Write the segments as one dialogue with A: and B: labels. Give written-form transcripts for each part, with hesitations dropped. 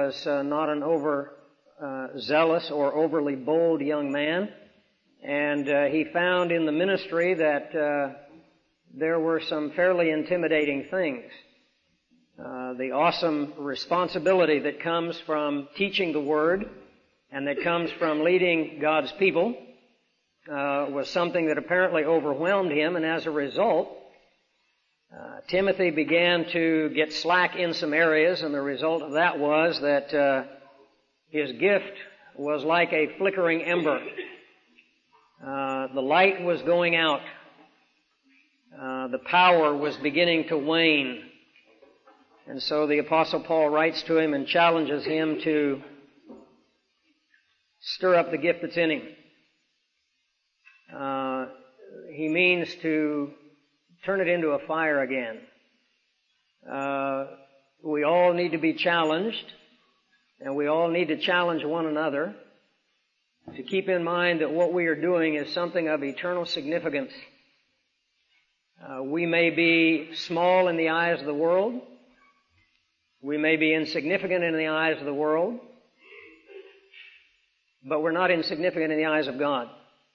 A: was not an zealous or overly bold young man, and he found in the ministry that there were some fairly intimidating things. The awesome responsibility that comes from teaching the Word and that comes from leading God's people was something that apparently overwhelmed him, and as a result, Timothy began to get slack in some areas, and the result of that was that his gift was like a flickering ember. The light was going out. The power was beginning to wane. And so the Apostle Paul writes to him and challenges him to stir up the gift that's in him. He means to turn it into a fire again. We all need to be challenged, and we all need to challenge one another to keep in mind that what we are doing is something of eternal significance. We may be small in the eyes of the world. We may be insignificant in the eyes of the world, but we're not insignificant in the eyes of God.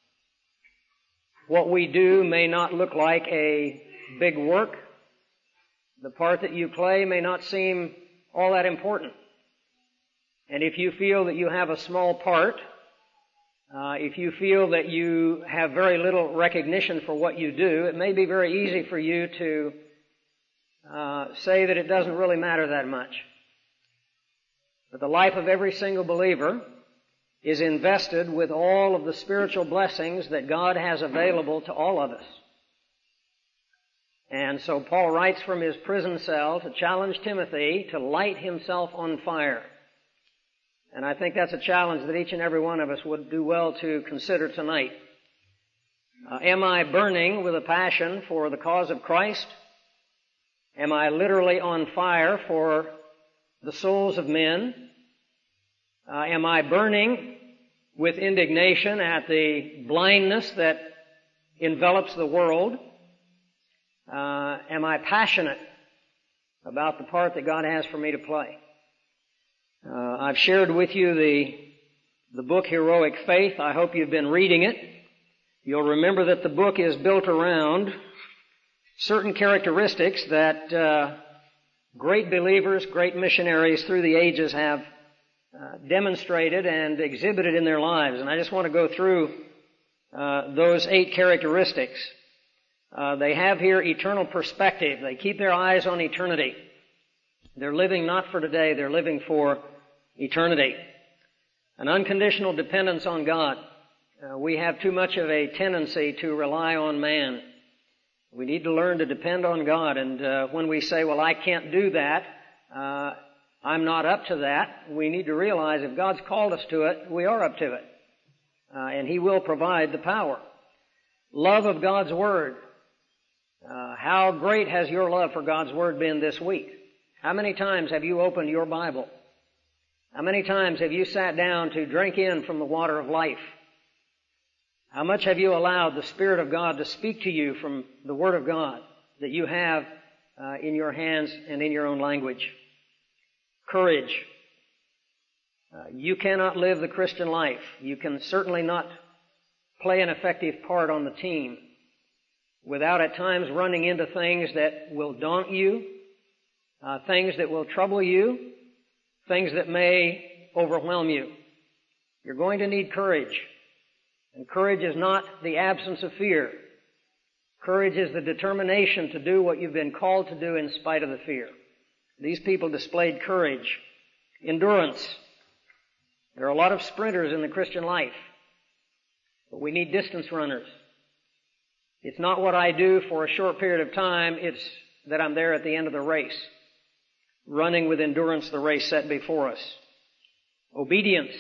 A: What we do may not look like a big work. The part that you play may not seem all that important. And if you feel that you have a small part, if you feel that you have very little recognition for what you do, it may be very easy for you to say that it doesn't really matter that much. But the life of every single believer is invested with all of the spiritual blessings that God has available to all of us. And so Paul writes from his prison cell to challenge Timothy to light himself on fire. And I think that's a challenge that each and every one of us would do well to consider tonight. Am I burning with a passion for the cause of Christ? Am I literally on fire for the souls of men? Am I burning with indignation at the blindness that envelops the world? Am I passionate about the part that God has for me to play? I've shared with you the book Heroic Faith. I hope you've been reading it. You'll remember that the book is built around certain characteristics that great believers, great missionaries through the ages have demonstrated and exhibited in their lives. And I just want to go through those 8 characteristics. They have here eternal perspective. They keep their eyes on eternity. They're living not for today, they're living for eternity. An unconditional dependence on God. We have too much of a tendency to rely on man. We need to learn to depend on God, and when we say, well, I can't do that, I'm not up to that, we need to realize if God's called us to it, we are up to it. And He will provide the power. Love of God's Word. How great has your love for God's Word been this week? How many times have you opened your Bible? How many times have you sat down to drink in from the water of life? How much have you allowed the Spirit of God to speak to you from the Word of God that you have in your hands and in your own language? Courage. You cannot live the Christian life. You can certainly not play an effective part on the team without at times running into things that will daunt you, things that will trouble you, things that may overwhelm you. You're going to need courage. And courage is not the absence of fear. Courage is the determination to do what you've been called to do in spite of the fear. These people displayed courage. Endurance. There are a lot of sprinters in the Christian life, but we need distance runners. It's not what I do for a short period of time, it's that I'm there at the end of the race, running with endurance the race set before us. Obedience.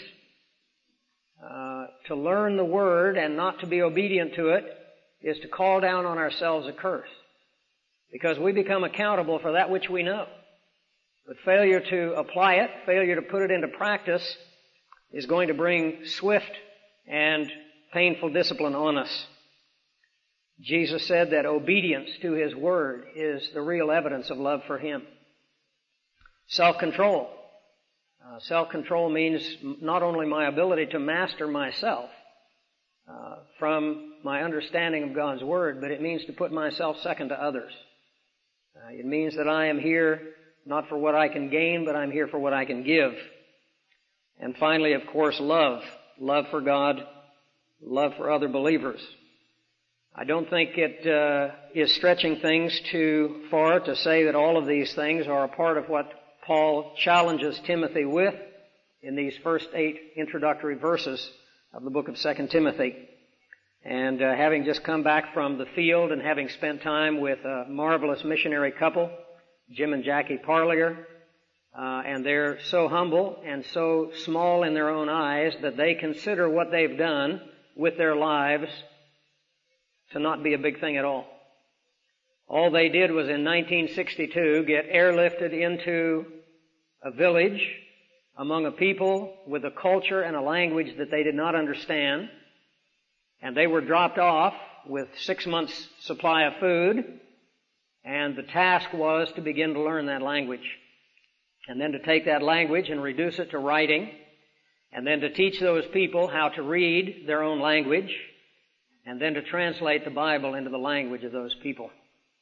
A: To learn the Word and not to be obedient to it is to call down on ourselves a curse, because we become accountable for that which we know. But failure to apply it, failure to put it into practice, is going to bring swift and painful discipline on us. Jesus said that obedience to His Word is the real evidence of love for Him. Self-control. Self-control means not only my ability to master myself from my understanding of God's Word, but it means to put myself second to others. It means that I am here not for what I can gain, but I'm here for what I can give. And finally, of course, love. Love for God, love for other believers. I don't think it is stretching things too far to say that all of these things are a part of what Paul challenges Timothy with in these first 8 introductory verses of the book of 2 Timothy. And having just come back from the field and having spent time with a marvelous missionary couple, Jim and Jackie Parlier, and they're so humble and so small in their own eyes that they consider what they've done with their lives to not be a big thing at all. All they did was in 1962 get airlifted into a village among a people with a culture and a language that they did not understand, and they were dropped off with 6 months' supply of food, and the task was to begin to learn that language, and then to take that language and reduce it to writing, and then to teach those people how to read their own language, and then to translate the Bible into the language of those people.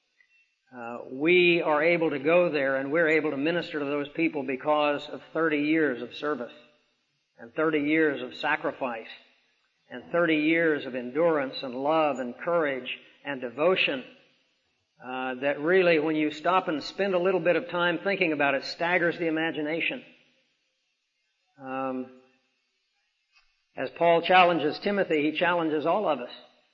A: We are able to go there and we're able to minister to those people because of 30 years of service and 30 years of sacrifice and 30 years of endurance and love and courage and devotion that really, when you stop and spend a little bit of time thinking about it, staggers the imagination. As Paul challenges Timothy, he challenges all of us.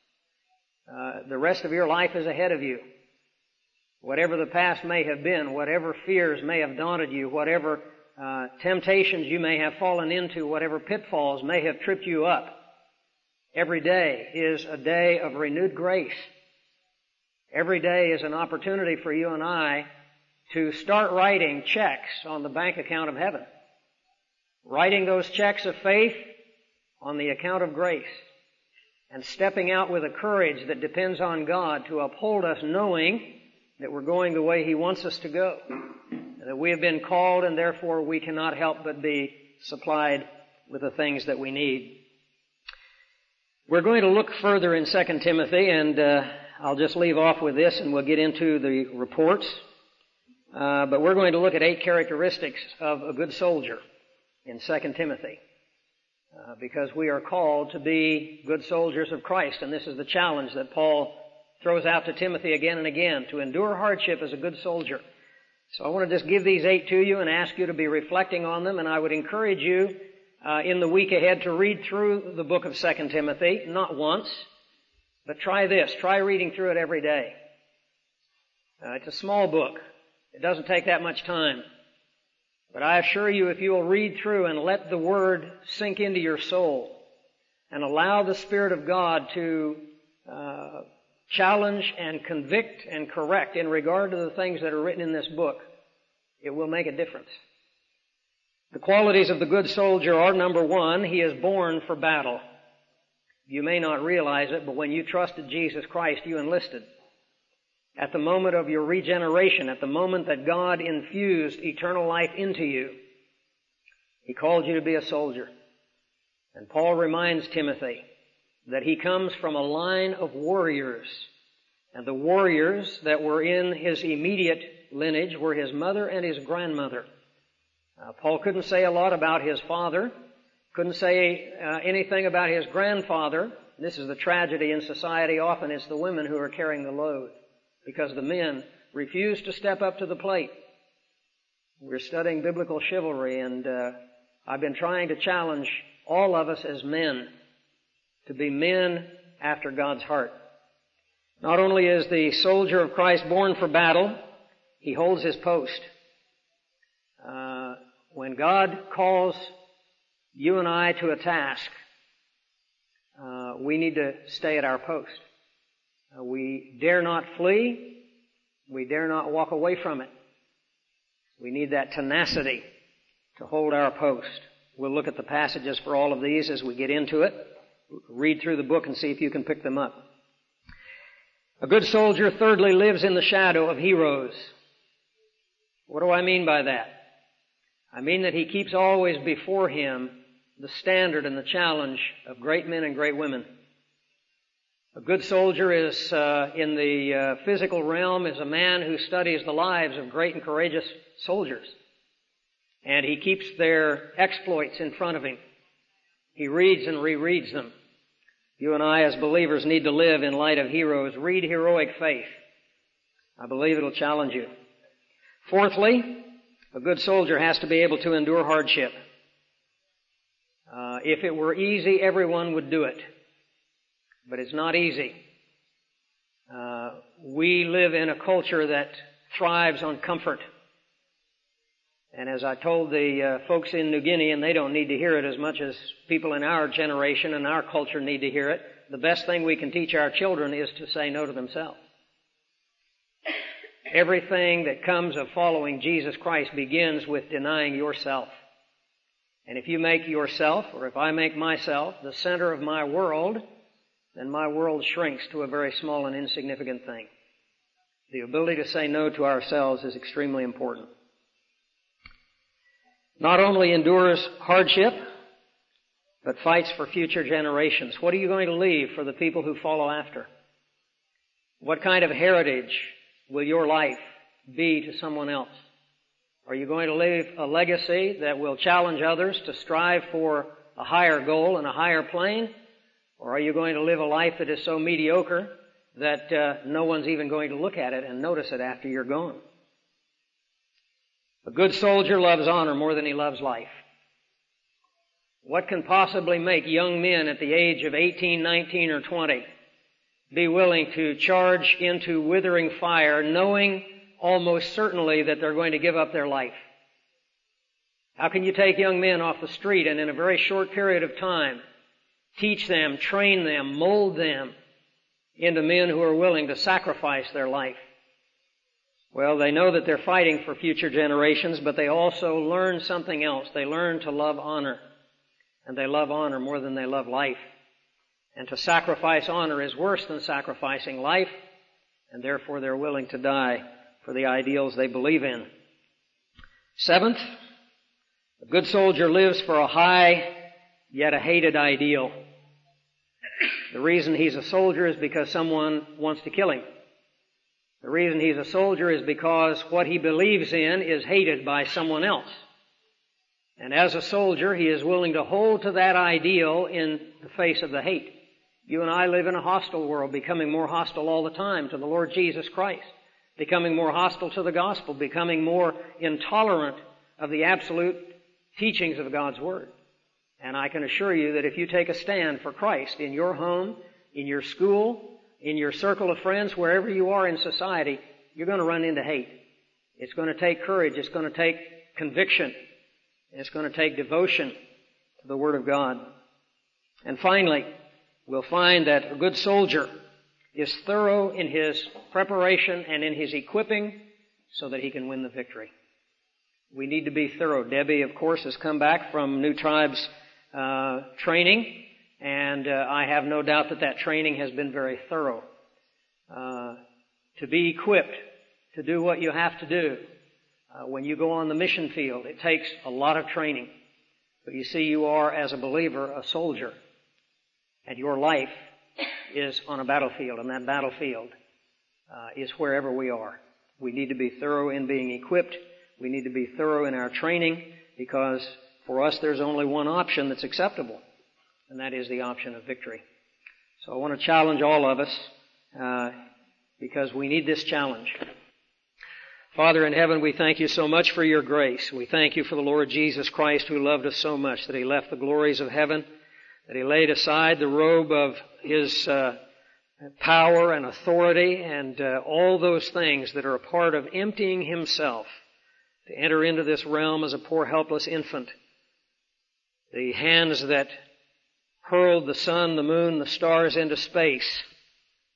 A: The rest of your life is ahead of you. Whatever the past may have been, whatever fears may have daunted you, whatever temptations you may have fallen into, whatever pitfalls may have tripped you up, every day is a day of renewed grace. Every day is an opportunity for you and I to start writing checks on the bank account of heaven. Writing those checks of faith on the account of grace. And stepping out with a courage that depends on God to uphold us, knowing that we're going the way He wants us to go. That we have been called and therefore we cannot help but be supplied with the things that we need. We're going to look further in 2 Timothy, and I'll just leave off with this and we'll get into the reports. But we're going to look at 8 characteristics of a good soldier in 2 Timothy. Because we are called to be good soldiers of Christ, and this is the challenge that Paul throws out to Timothy again and again, to endure hardship as a good soldier. So I want to just give these 8 to you and ask you to be reflecting on them, and I would encourage you in the week ahead to read through the book of 2 Timothy, not once, but try this. Try reading through it every day. It's a small book. It doesn't take that much time. But I assure you, if you will read through and let the Word sink into your soul and allow the Spirit of God to challenge and convict and correct in regard to the things that are written in this book, it will make a difference. The qualities of the good soldier are, number 1, he is born for battle. You may not realize it, but when you trusted Jesus Christ, you enlisted. At the moment of your regeneration, at the moment that God infused eternal life into you, He called you to be a soldier. And Paul reminds Timothy that he comes from a line of warriors. And the warriors that were in his immediate lineage were his mother and his grandmother. Paul couldn't say a lot about his father, couldn't say anything about his grandfather. This is the tragedy in society. Often it's the women who are carrying the load, because the men refuse to step up to the plate. We're studying biblical chivalry, and I've been trying to challenge all of us as men to be men after God's heart. Not only is the soldier of Christ born for battle, he holds his post. When God calls you and I to a task, we need to stay at our post. We dare not flee. We dare not walk away from it. We need that tenacity to hold our post. We'll look at the passages for all of these as we get into it. Read through the book and see if you can pick them up. A good soldier, thirdly, lives in the shadow of heroes. What do I mean by that? I mean that he keeps always before him the standard and the challenge of great men and great women. A good soldier is, in the physical realm, is a man who studies the lives of great and courageous soldiers. And he keeps their exploits in front of him. He reads and rereads them. You and I as believers need to live in light of heroes. Read heroic faith. I believe it'll challenge you. Fourthly, a good soldier has to be able to endure hardship. If it were easy, everyone would do it. But it's not easy. We live in a culture that thrives on comfort. And as I told the folks in New Guinea, and they don't need to hear it as much as people in our generation and our culture need to hear it, the best thing we can teach our children is to say no to themselves. Everything that comes of following Jesus Christ begins with denying yourself. And if you make yourself, or if I make myself, the center of my world, then my world shrinks to a very small and insignificant thing. The ability to say no to ourselves is extremely important. Not only endures hardship, but fights for future generations. What are you going to leave for the people who follow after? What kind of heritage will your life be to someone else? Are you going to leave a legacy that will challenge others to strive for a higher goal and a higher plane? Or are you going to live a life that is so mediocre that no one's even going to look at it and notice it after you're gone? A good soldier loves honor more than he loves life. What can possibly make young men at the age of 18, 19, or 20 be willing to charge into withering fire, knowing almost certainly that they're going to give up their life? How can you take young men off the street and in a very short period of time teach them, train them, mold them into men who are willing to sacrifice their life? Well, they know that they're fighting for future generations, but they also learn something else. They learn to love honor. And they love honor more than they love life. And to sacrifice honor is worse than sacrificing life, and therefore they're willing to die for the ideals they believe in. Seventh, a good soldier lives for a high yet a hated ideal. The reason he's a soldier is because someone wants to kill him. The reason he's a soldier is because what he believes in is hated by someone else. And as a soldier, he is willing to hold to that ideal in the face of the hate. You and I live in a hostile world, becoming more hostile all the time to the Lord Jesus Christ, becoming more hostile to the gospel, becoming more intolerant of the absolute teachings of God's Word. And I can assure you that if you take a stand for Christ in your home, in your school, in your circle of friends, wherever you are in society, you're going to run into hate. It's going to take courage. It's going to take conviction. It's going to take devotion to the Word of God. And finally, we'll find that a good soldier is thorough in his preparation and in his equipping so that he can win the victory. We need to be thorough. Debbie, of course, has come back from New Tribes training, and I have no doubt that that training has been very thorough. To be equipped to do what you have to do when you go on the mission field, it takes a lot of training. But you see, you are, as a believer, a soldier. And your life is on a battlefield, and that battlefield is wherever we are. We need to be thorough in being equipped. We need to be thorough in our training, because for us there's only one option that's acceptable, and that is the option of victory. So I want to challenge all of us because we need this challenge. Father in heaven, we thank you so much for your grace. We thank you for the Lord Jesus Christ, who loved us so much that he left the glories of heaven, that he laid aside the robe of his power and authority and all those things that are a part of emptying himself to enter into this realm as a poor helpless infant. The hands that hurled the sun, the moon, the stars into space